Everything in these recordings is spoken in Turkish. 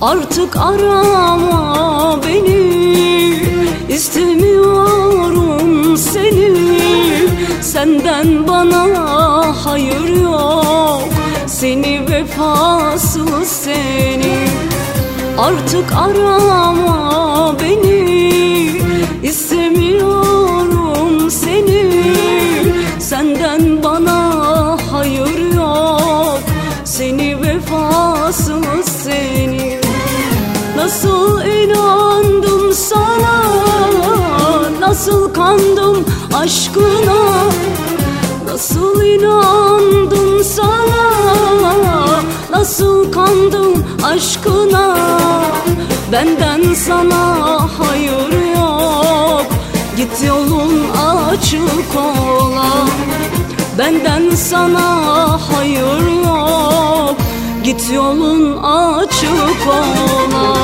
Artık arama beni, istemiyorum seni. Senden bana hayır yok, seni vefasız seni. Artık arama beni, istemiyorum seni. Senden bana hayır yok, seni vefasız seni. Nasıl inandım sana, nasıl kandım aşkına. Nasıl inandım sana, nasıl kandım aşkına. Benden sana hayır yok, git yolun açık ola. Benden sana hayır yok, git yolun açık ola.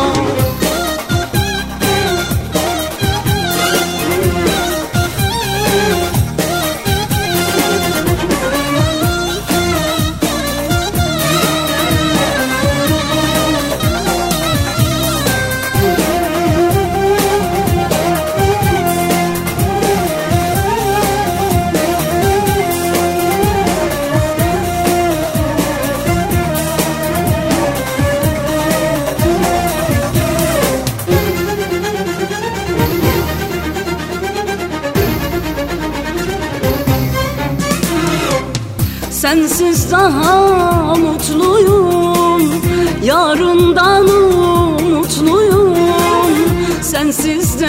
Sensiz daha mutluyum, yarından umutluyum. Sensiz de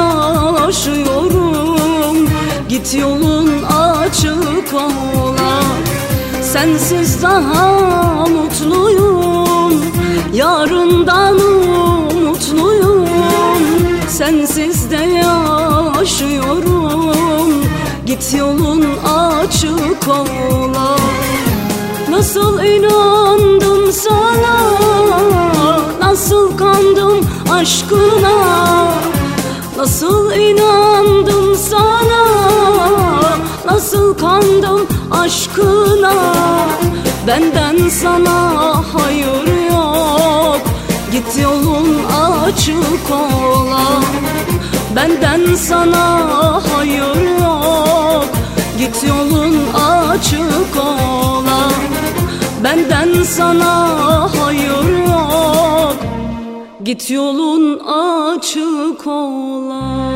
yaşıyorum, git yolun açık ola. Sensiz daha mutluyum, yarından umutluyum. Sensiz de yaşıyorum, git yolun açık ola. Nasıl inandım sana, nasıl kandım aşkına. Nasıl inandım sana, nasıl kandım aşkına. Benden sana hayır yok, git yolun açık ola. Benden sana hayır yok, git yolun açık ola. Benden sana hayır yok, git yolun açık ola.